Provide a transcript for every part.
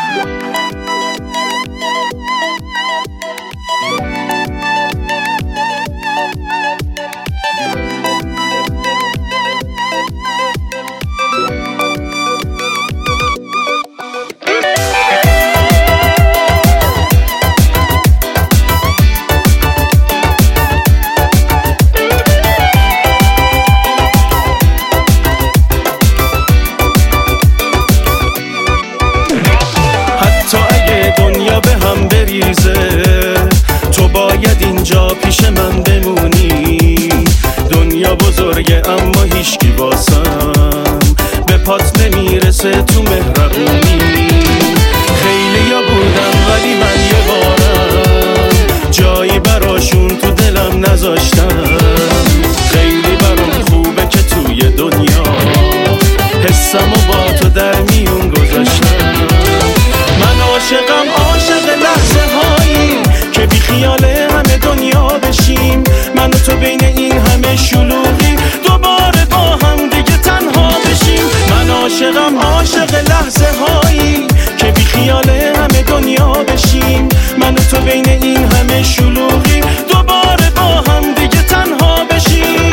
دنیا به هم بریزه تو باید اینجا پیش من بمونی. دنیا بزرگه اما هیچکی واسم به پات نمیرسه تو مهربونی. خیلی یا بودم ولی من یه بارم جایی براشون تو دلم نذاشتم. خیلی برام خوبه که توی دنیا حسم و با تو در میون گذاشتم. من عاشق لحظه هایی که بی خیال همه دنیا بشیم. من و تو بین این همه شلوغی دوباره با هم دیگه تنها بشیم. من عاشق لحظه هایی که بی خیال همه دنیا بشیم. من و تو بین این همه شلوغی دوباره با هم دیگه تنها بشیم.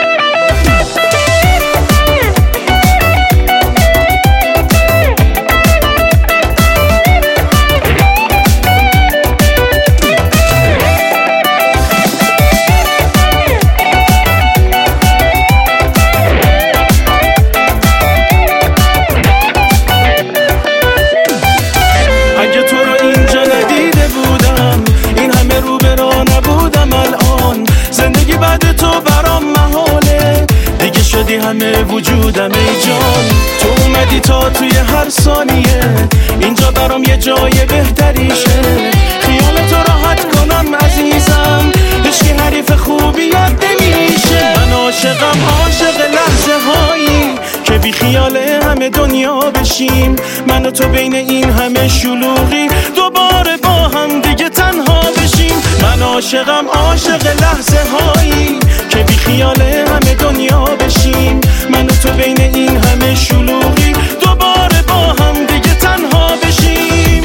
اگه تو رو اینجا ندیده بودم این همه رو به راه نبودم الان. زندگی بعد تو برام محاله دیگه شدی همه وجودم ای جان. تو اومدی تا توی هر ثانیه اینجا برام یه جای بهتریشه. خیال تو راحت کنم عزیزم هیچکی حریف خوبیت نمیشه. من عاشق لحظه هایی که بی خیال همه دنیا بشیم. من و تو بین این همه شلوغی دوباره با هم دیگه تنها بشیم. من عاشق لحظه هایی که بی خیال همه دنیا بشیم. من و تو بین این همه شلوغی دوباره با هم دیگه تنها بشیم.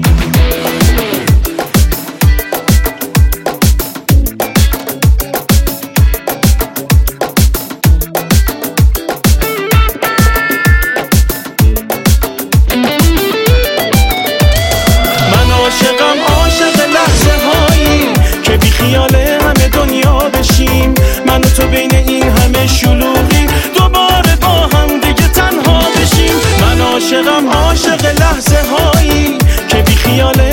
عاشق لحظه هایی که بی خیال همه دنیا بشیم. من و تو بین این همه شلوغی دوباره با هم دیگه تنها بشیم. من عاشق لحظه هایی که بی خیال